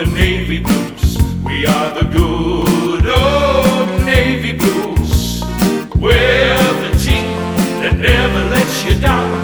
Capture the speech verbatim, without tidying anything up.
the navy blues. We are the good old navy blues. We're the team that never lets you down.